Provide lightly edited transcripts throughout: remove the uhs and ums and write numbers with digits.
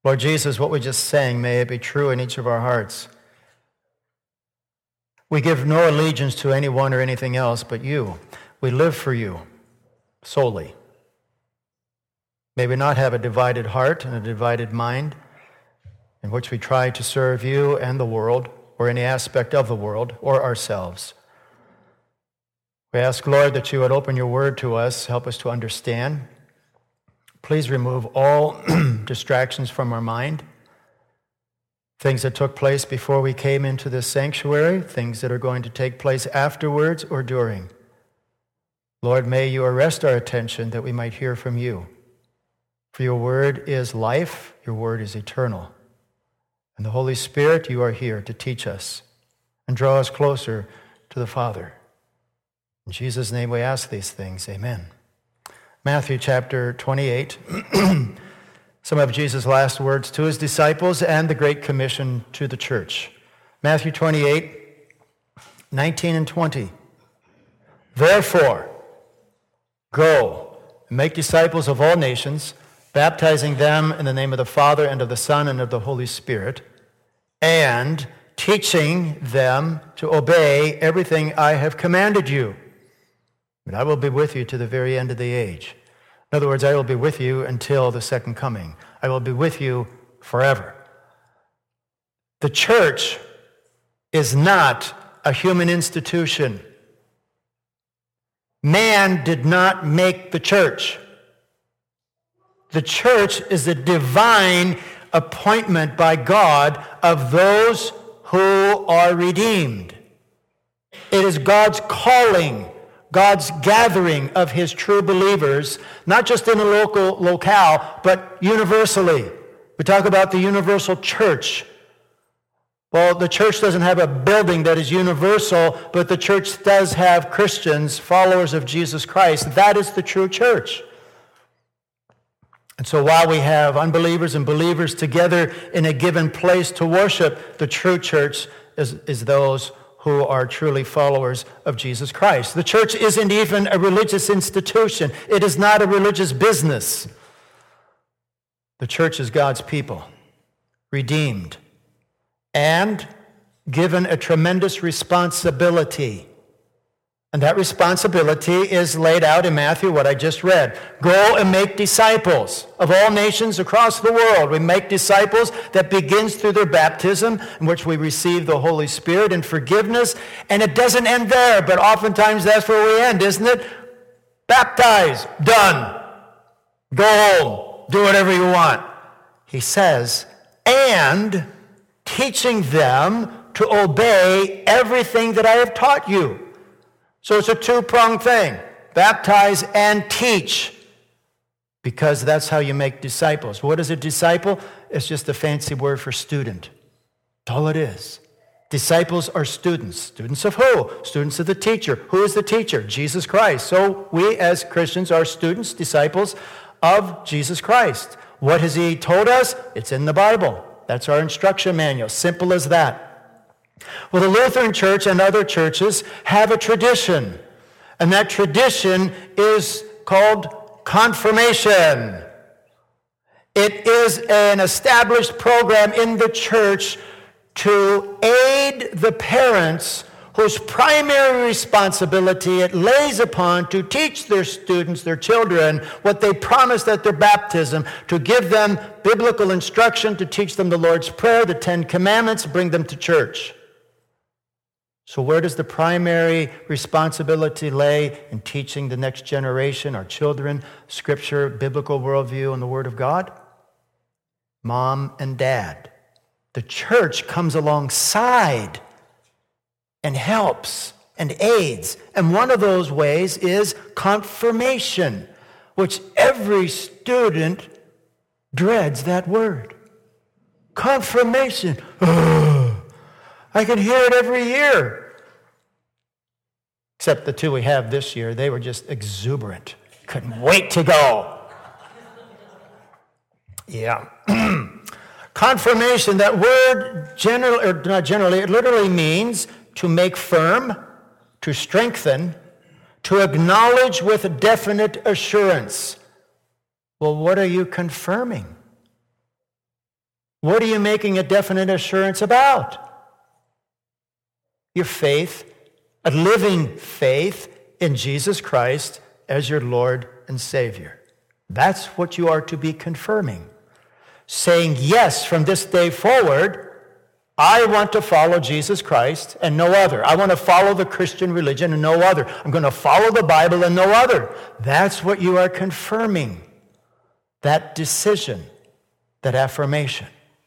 Lord Jesus, what we just sang, may it be true in each of our hearts. We give no allegiance to anyone or anything else but you. We live for you solely. May we not have a divided heart and a divided mind in which we try to serve you and the world, or any aspect of the world, or ourselves. We ask, Lord, that you would open your word to us, help us to understand. Please remove all distractions from our mind, things that took place before we came into this sanctuary, things that are going to take place afterwards or during. Lord, may you arrest our attention that we might hear from you. For your word is life, your word is eternal. And the Holy Spirit, you are here to teach us and draw us closer to the Father. In Jesus' name we ask these things, amen. Matthew chapter 28, some of Jesus' last words to his disciples and the Great Commission to the church. Matthew 28, 19 and 20. Therefore, go and make disciples of all nations, baptizing them in the name of the Father and of the Son and of the Holy Spirit, and teaching them to obey everything I have commanded you. And I will be with you to the very end of the age. In other words, I will be with you until the second coming. I will be with you forever. The church is not a human institution. Man did not make the church. The church is a divine appointment by God of those who are redeemed. It is God's calling, God's gathering of his true believers, not just in a locale, but universally. We talk about the universal church. Well, the church doesn't have a building that is universal, but the church does have Christians, followers of Jesus Christ. That is the true church. And so while we have unbelievers and believers together in a given place to worship, the true church is those who are truly followers of Jesus Christ. The church isn't even a religious institution. It is not a religious business. The church is God's people, redeemed, and given a tremendous responsibility. And that responsibility is laid out in Matthew, what I just read. Go and make disciples of all nations across the world. We make disciples that begins through their baptism, in which we receive the Holy Spirit and forgiveness. And it doesn't end there, but oftentimes that's where we end, isn't it? Baptize, done. Go home, do whatever you want. He says, and teaching them to obey everything that I have taught you. So it's a two-pronged thing. Baptize and teach, because that's how you make disciples. What is a disciple? It's just a fancy word for student. That's all it is. Disciples are students. Students of who? Students of the teacher. Who is the teacher? Jesus Christ. So we as Christians are students, disciples of Jesus Christ. What has he told us? It's in the Bible. That's our instruction manual. Simple as that. Well, the Lutheran Church and other churches have a tradition, and that tradition is called confirmation. It is an established program in the church to aid the parents whose primary responsibility it lays upon to teach their students, their children, what they promised at their baptism, to give them biblical instruction, to teach them the Lord's Prayer, the Ten Commandments, bring them to church. So where does the primary responsibility lay in teaching the next generation, our children, Scripture, biblical worldview, and the Word of God? Mom and dad. The church comes alongside and helps and aids. And one of those ways is confirmation, which every student dreads that word. Confirmation. I can hear it every year. Except the two we have this year, they were just exuberant. Couldn't wait to go. Yeah. Confirmation, that word it literally means to make firm, to strengthen, to acknowledge with a definite assurance. Well, what are you confirming? What are you making a definite assurance about? Your faith, a living faith in Jesus Christ as your Lord and Savior. That's what you are to be confirming. Saying, yes, from this day forward, I want to follow Jesus Christ and no other. I want to follow the Christian religion and no other. I'm going to follow the Bible and no other. That's what you are confirming. That decision, that affirmation.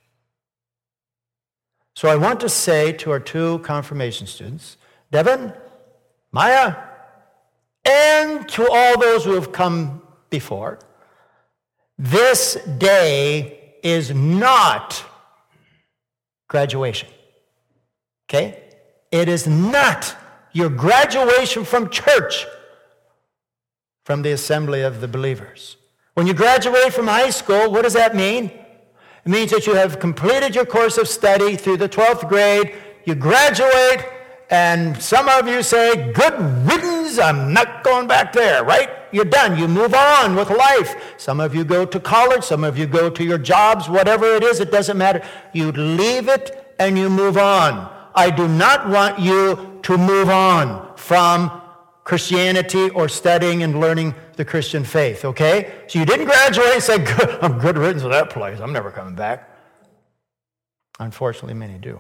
So I want to say to our two confirmation students, Devin, Maya, and to all those who have come before, this day is not graduation. Okay? It is not your graduation from church, from the assembly of the believers. When you graduate from high school, what does that mean? It means that you have completed your course of study through the 12th grade. You graduate, and some of you say, good riddance, I'm not going back there, right? You're done. You move on with life. Some of you go to college. Some of you go to your jobs. Whatever it is, it doesn't matter. You leave it and you move on. I do not want you to move on from Christianity or studying and learning the Christian faith, okay? So you didn't graduate and say, I'm good riddance to that place. I'm never coming back. Unfortunately, many do.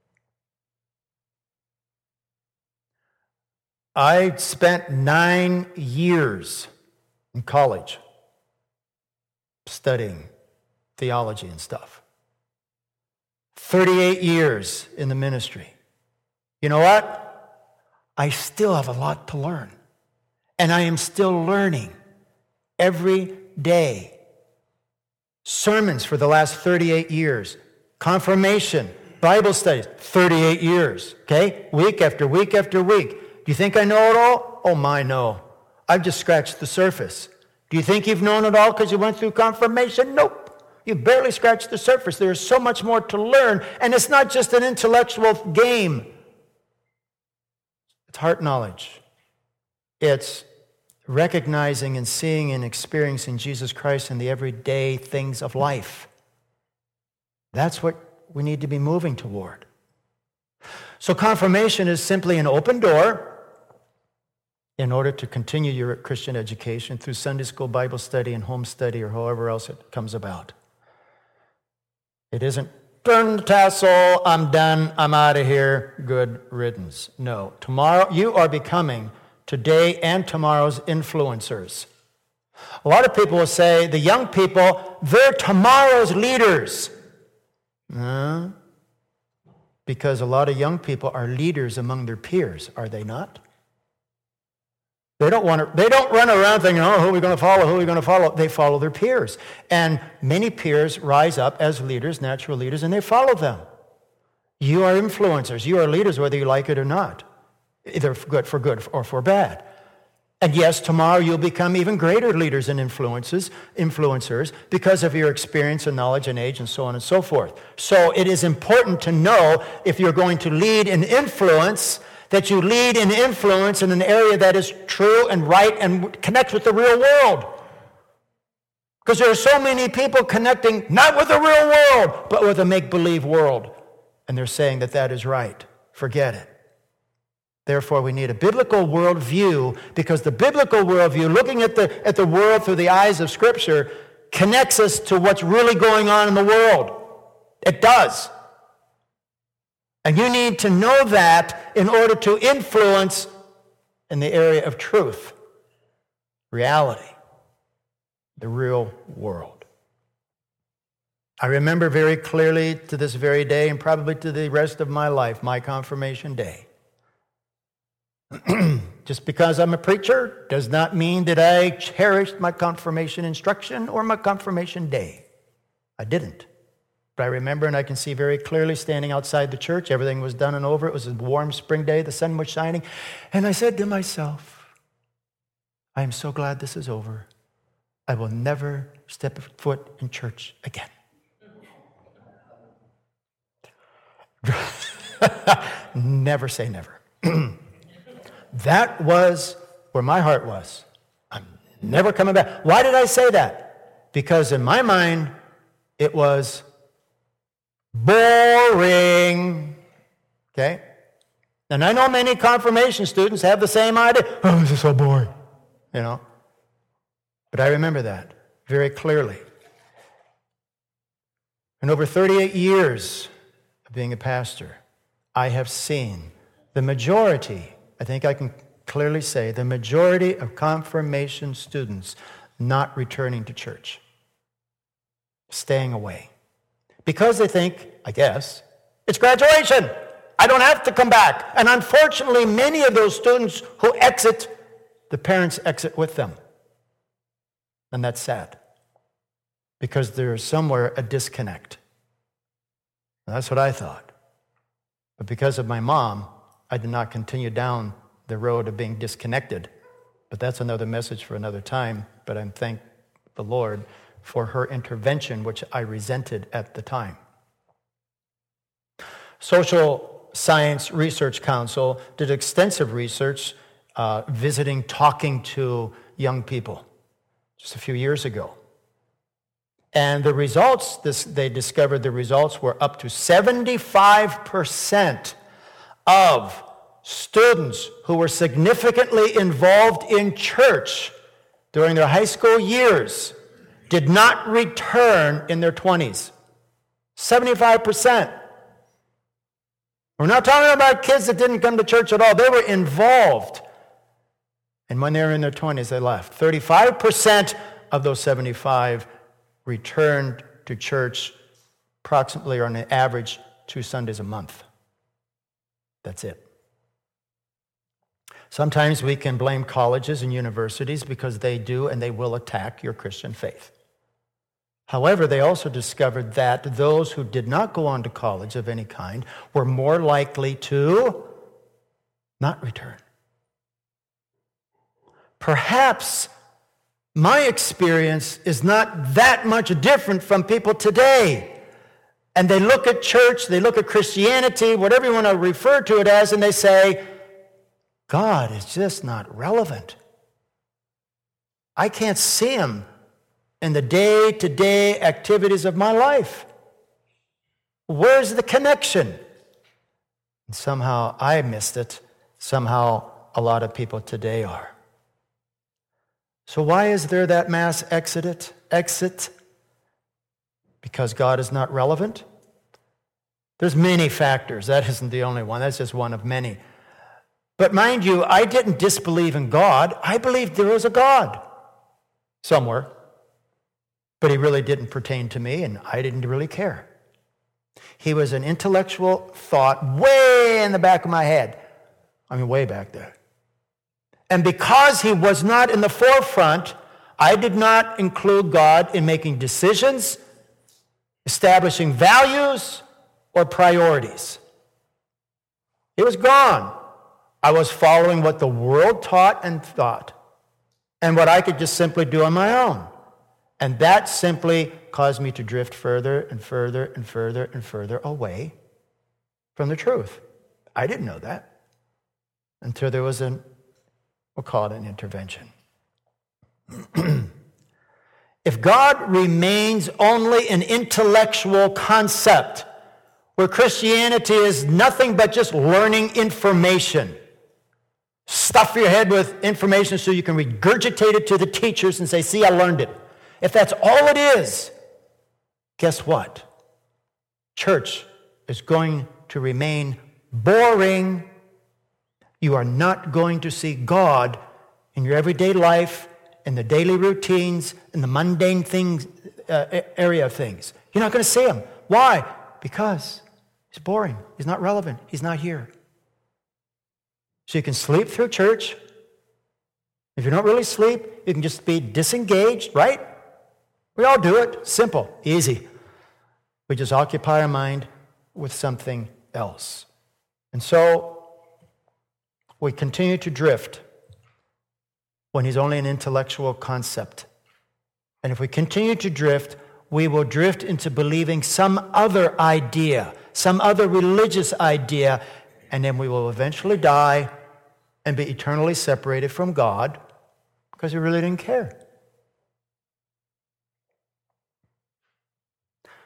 I spent 9 years in college studying theology and stuff. 38 years in the ministry. You know what? I still have a lot to learn. And I am still learning every day. Sermons for the last 38 years. Confirmation, Bible studies, 38 years. Okay? Week after week after week. Do you think I know it all? Oh my, no. I've just scratched the surface. Do you think you've known it all because you went through confirmation? Nope. You've barely scratched the surface. There is so much more to learn. And it's not just an intellectual game. It's heart knowledge. It's recognizing and seeing and experiencing Jesus Christ in the everyday things of life. That's what we need to be moving toward. So confirmation is simply an open door in order to continue your Christian education through Sunday school, Bible study, and home study, or however else it comes about. It isn't, turn the tassel, I'm done, I'm out of here, good riddance. No, tomorrow you are becoming today and tomorrow's influencers. A lot of people will say, the young people, they're tomorrow's leaders. Because a lot of young people are leaders among their peers, are they not? They don't run around thinking, oh, who are we going to follow? Who are we going to follow? They follow their peers. And many peers rise up as leaders, natural leaders, and they follow them. You are influencers. You are leaders whether you like it or not, either for good or for bad. And yes, tomorrow you'll become even greater leaders and influencers because of your experience and knowledge and age and so on and so forth. So it is important to know if you're going to lead in influence, that you lead in influence in an area that is true and right and connects with the real world. Because there are so many people connecting not with the real world, but with a make-believe world. And they're saying that that is right. Forget it. Therefore, we need a biblical worldview, because the biblical worldview, looking at the world through the eyes of Scripture, connects us to what's really going on in the world. It does. And you need to know that in order to influence in the area of truth, reality, the real world. I remember very clearly to this very day, and probably to the rest of my life, my confirmation day. Just because I'm a preacher does not mean that I cherished my confirmation instruction or my confirmation day. I didn't. But I remember, and I can see very clearly, standing outside the church. Everything was done and over. It was a warm spring day. The sun was shining. And I said to myself, I am so glad this is over. I will never step foot in church again. Never say never. That was where my heart was. I'm never coming back. Why did I say that? Because in my mind, it was Boring. Okay? And I know many confirmation students have the same idea. Oh, this is so boring. You know? But I remember that very clearly. In over 38 years of being a pastor, I have seen the majority, I think I can clearly say, the majority of confirmation students not returning to church, staying away. Because they think, I guess, it's graduation. I don't have to come back. And unfortunately, many of those students who exit, the parents exit with them. And that's sad. Because there's somewhere a disconnect. And that's what I thought. But because of my mom, I did not continue down the road of being disconnected. But that's another message for another time. But I'm thank the Lord for her intervention, which I resented at the time. Social Science Research Council did extensive research, visiting, talking to young people just a few years ago. And the results, they discovered the results were up to 75% of students who were significantly involved in church during their high school years did not return in their 20s. 75%. We're not talking about kids that didn't come to church at all. They were involved. And when they were in their 20s, they left. 35% of those 75 returned to church approximately, or on an average, 2 Sundays a month. That's it. Sometimes we can blame colleges and universities because they do and they will attack your Christian faith. However, they also discovered that those who did not go on to college of any kind were more likely to not return. Perhaps my experience is not that much different from people today. And they look at church, they look at Christianity, whatever you want to refer to it as, and they say, God is just not relevant. I can't see him in the day-to-day activities of my life. Where's the connection? And somehow I missed it. Somehow a lot of people today are. So why is there that mass exit? Because God is not relevant? There's many factors. That isn't the only one. That's just one of many. But mind you, I didn't disbelieve in God. I believed there was a God somewhere. But he really didn't pertain to me, and I didn't really care. He was an intellectual thought way in the back of my head. I mean, way back there. And because he was not in the forefront, I did not include God in making decisions, establishing values, or priorities. He was gone. I was following what the world taught and thought, and what I could just simply do on my own. And that simply caused me to drift further and further and further and further away from the truth. I didn't know that until there was we'll call it an intervention. If God remains only an intellectual concept, where Christianity is nothing but just learning information, stuff your head with information so you can regurgitate it to the teachers and say, see, I learned it. If that's all it is, guess what? Church is going to remain boring. You are not going to see God in your everyday life, in the daily routines, in the mundane things, area of things. You're not going to see him. Why? Because he's boring. He's not relevant. He's not here. So you can sleep through church. If you don't really sleep, you can just be disengaged, right? We all do it. Simple, easy. We just occupy our mind with something else. And so we continue to drift when he's only an intellectual concept. And if we continue to drift, we will drift into believing some other idea, some other religious idea, and then we will eventually die and be eternally separated from God because we really didn't care.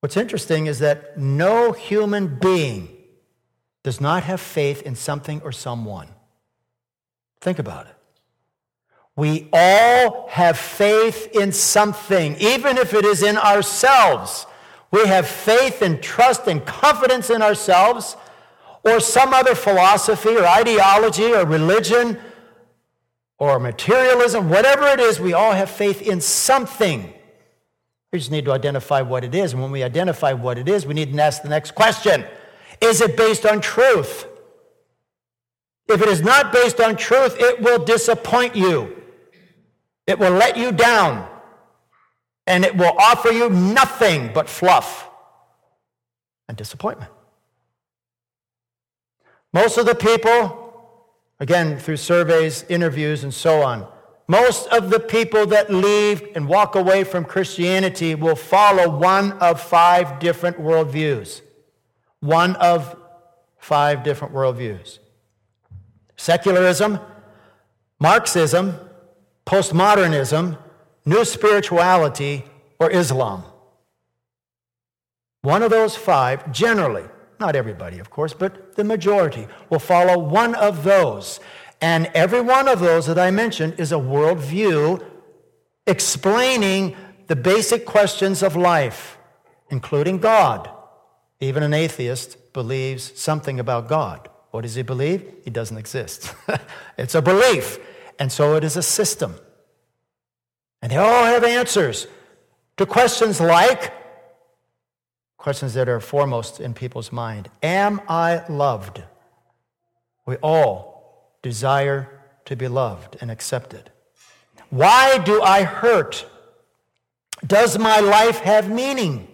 What's interesting is that no human being does not have faith in something or someone. Think about it. We all have faith in something, even if it is in ourselves. We have faith and trust and confidence in ourselves or some other philosophy or ideology or religion or materialism, whatever it is, we all have faith in something. We just need to identify what it is. And when we identify what it is, we need to ask the next question. Is it based on truth? If it is not based on truth, it will disappoint you. It will let you down. And it will offer you nothing but fluff and disappointment. Most of the people, again, through surveys, interviews, and so on, most of the people that leave and walk away from Christianity will follow one of 5 different worldviews. One of 5 different worldviews. Secularism, Marxism, postmodernism, New Spirituality, or Islam. One of those 5, generally, not everybody, of course, but the majority will follow one of those. And every one of those that I mentioned is a worldview explaining the basic questions of life, including God. Even an atheist believes something about God. What does he believe? He doesn't exist. It's a belief. And so it is a system. And they all have answers to questions like, questions that are foremost in people's mind. Am I loved? We all desire to be loved and accepted. Why do I hurt? Does my life have meaning?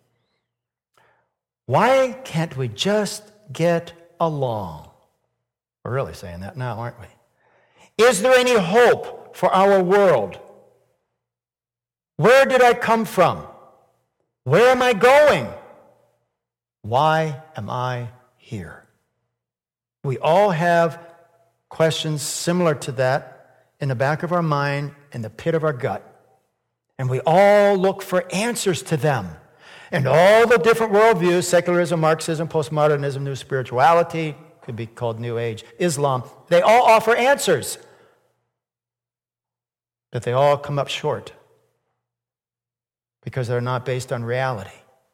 Why can't we just get along? We're really saying that now, aren't we? Is there any hope for our world? Where did I come from? Where am I going? Why am I here? We all have questions similar to that in the back of our mind, in the pit of our gut. And we all look for answers to them. And all the different worldviews, secularism, Marxism, postmodernism, New Spirituality, could be called New Age, Islam, they all offer answers. But they all come up short because they're not based on reality.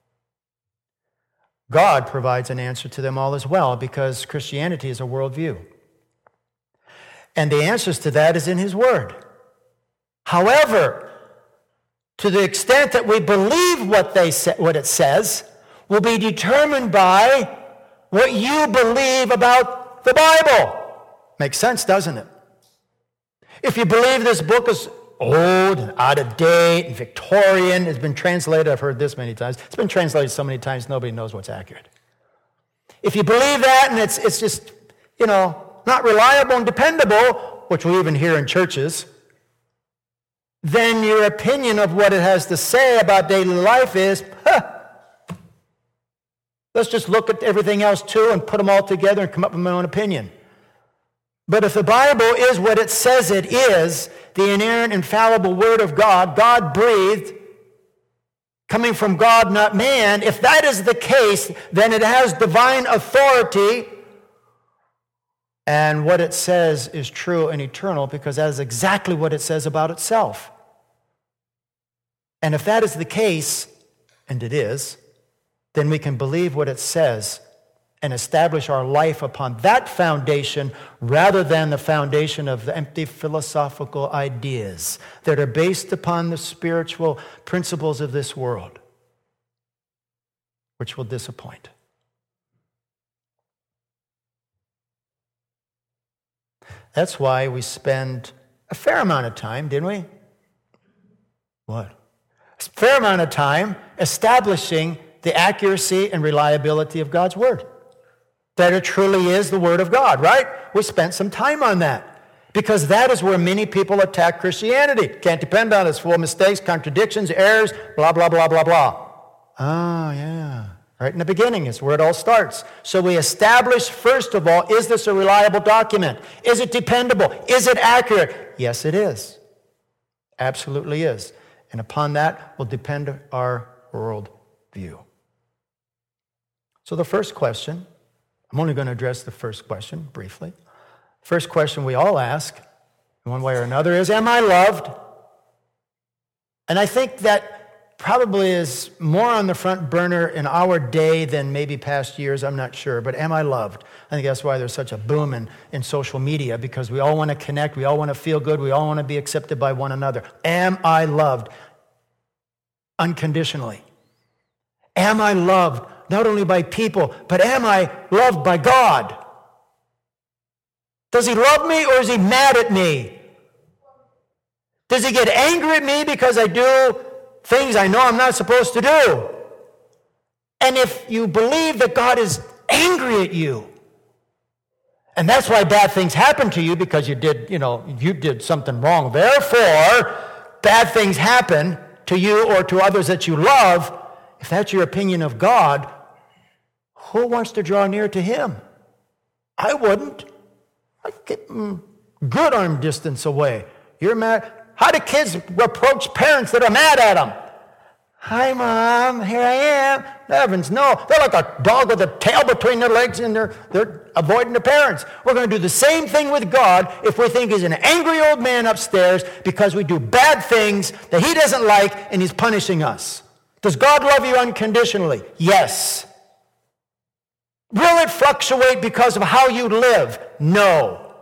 God provides an answer to them all as well because Christianity is a worldview. And the answers to that is in His Word. However, to the extent that we believe what it says will be determined by what you believe about the Bible. Makes sense, doesn't it? If you believe this book is old and out of date and Victorian, it's been translated, I've heard this many times, it's been translated so many times nobody knows what's accurate. If you believe that and it's just, not reliable and dependable, which we even hear in churches, then your opinion of what it has to say about daily life is, let's just look at everything else too and put them all together and come up with my own opinion. But if the Bible is what it says it is, the inerrant, infallible Word of God, God-breathed, coming from God, not man, if that is the case, then it has divine authority, and what it says is true and eternal because that is exactly what it says about itself. And if that is the case, and it is, then we can believe what it says and establish our life upon that foundation rather than the foundation of the empty philosophical ideas that are based upon the spiritual principles of this world, which will disappoint. That's why we spend a fair amount of time, didn't we? What? A fair amount of time establishing the accuracy and reliability of God's Word. That it truly is the Word of God, right? We spent some time on that because that is where many people attack Christianity. Can't depend on it. It's full of mistakes, contradictions, errors, blah, blah, blah, blah, blah. Oh, yeah. Right in the beginning is where it all starts. So we establish, first of all, is this a reliable document? Is it dependable? Is it accurate? Yes, it is. Absolutely is. And upon that will depend our world view. So the first question, I'm only going to address the first question briefly. First question we all ask, in one way or another, is, am I loved? And I think that probably is more on the front burner in our day than maybe past years, I'm not sure. But am I loved? I think that's why there's such a boom in social media, because we all want to connect, we all want to feel good, we all want to be accepted by one another. Am I loved? Unconditionally. Am I loved not only by people, but am I loved by God? Does he love me, or is he mad at me? Does he get angry at me because I do things I know I'm not supposed to do? And if you believe that God is angry at you, and that's why bad things happen to you, because you did something wrong, therefore bad things happen to you or to others that you love, if that's your opinion of God, who wants to draw near to him? I wouldn't. I'd get good arm distance away. You're mad. How do kids approach parents that are mad at them? Hi, Mom. Here I am. Heavens, no. They're like a dog with a tail between their legs, and they're avoiding the parents. We're going to do the same thing with God if we think he's an angry old man upstairs because we do bad things that he doesn't like and he's punishing us. Does God love you unconditionally? Yes. Will it fluctuate because of how you live? No.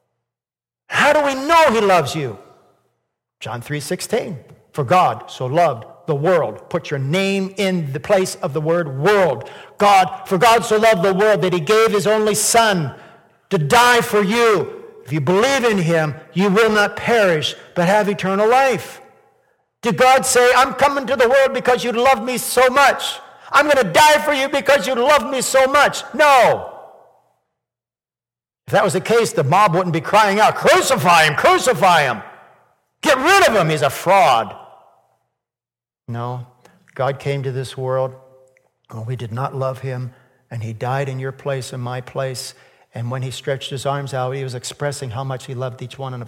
How do we know he loves you? John 3:16. For God so loved the world. Put your name in the place of the word world. For God so loved the world that he gave his only Son to die for you. If you believe in him, you will not perish, but have eternal life. Did God say, I'm coming to the world because you love me so much? I'm going to die for you because you love me so much? No. If that was the case, the mob wouldn't be crying out, crucify him, crucify him. Get rid of him, he's a fraud. No, God came to this world when we did not love him, and he died in your place and my place. And when he stretched his arms out, he was expressing how much he loved each one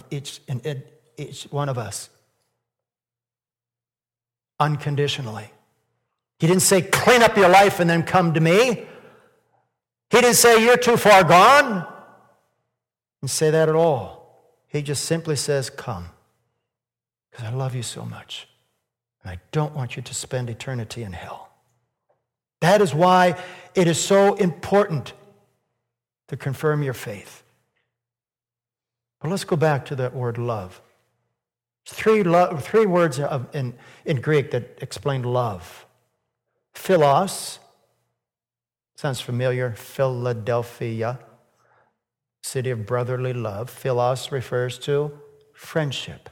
of us. Unconditionally. He didn't say, clean up your life and then come to me. He didn't say, you're too far gone. He didn't say that at all. He just simply says, come. Because I love you so much. And I don't want you to spend eternity in hell. That is why it is so important to confirm your faith. But let's go back to that word love. Three words in Greek that explain love. Philos, sounds familiar, Philadelphia, city of brotherly love. Philos refers to friendship.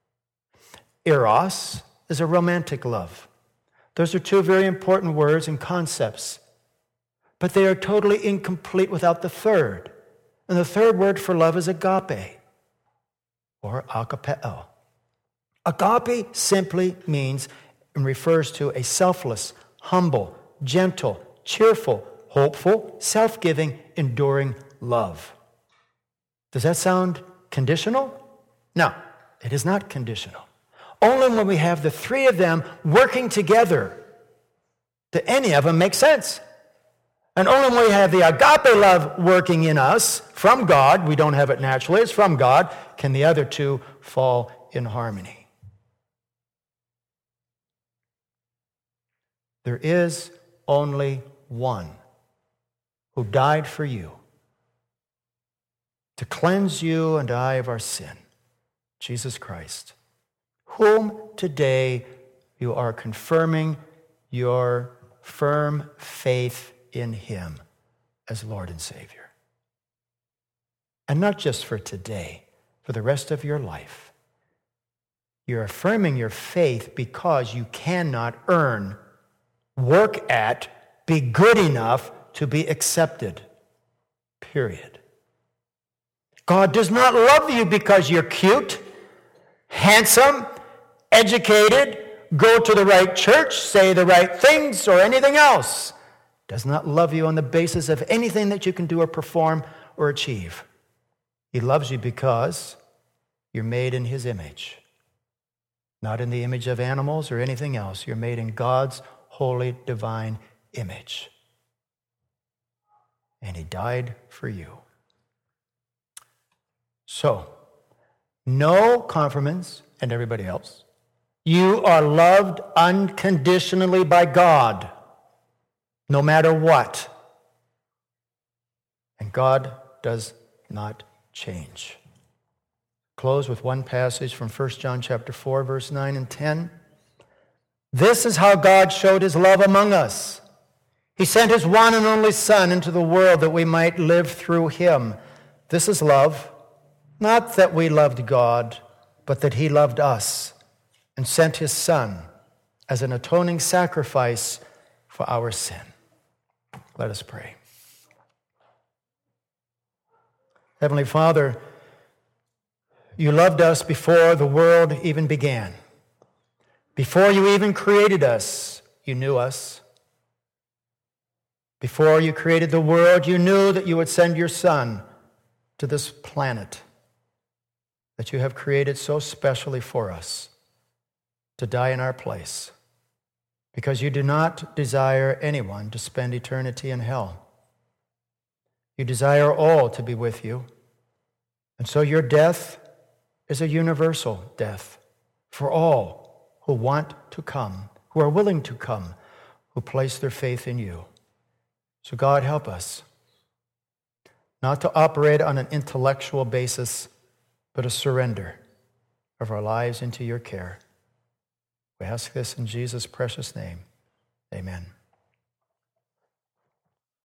Eros is a romantic love. Those are two very important words and concepts, but they are totally incomplete without the third. And the third word for love is agape, or agapeo. Agape simply means and refers to a selfless, humble, gentle, cheerful, hopeful, self-giving, enduring love. Does that sound conditional? No, it is not conditional. Only when we have the three of them working together do any of them make sense. And only when we have the agape love working in us from God, we don't have it naturally, it's from God, can the other two fall in harmony. There is only one who died for you to cleanse you and I of our sin, Jesus Christ, whom today you are confirming your firm faith in him as Lord and Savior. And not just for today, for the rest of your life. You're affirming your faith because you cannot earn, work at, be good enough to be accepted. Period. God does not love you because you're cute, handsome, educated, go to the right church, say the right things, or anything else. Does not love you on the basis of anything that you can do or perform or achieve. He loves you because you're made in his image. Not in the image of animals or anything else. You're made in God's holy, divine image. and he died for you. So, no confirmants and everybody else. You are loved unconditionally by God, no matter what. And God does not change. Close with one passage from 1 John chapter 4, verse 9 and 10. This is how God showed his love among us. He sent his one and only Son into the world that we might live through him. This is love, not that we loved God, but that he loved us and sent his Son as an atoning sacrifice for our sin. Let us pray. Heavenly Father, you loved us before the world even began. Before you even created us, you knew us. Before you created the world, you knew that you would send your Son to this planet that you have created so specially for us to die in our place, because you do not desire anyone to spend eternity in hell. You desire all to be with you, and so your death is a universal death for all who want to come, who are willing to come, who place their faith in you. So God, help us not to operate on an intellectual basis, but a surrender of our lives into your care. We ask this in Jesus' precious name. Amen.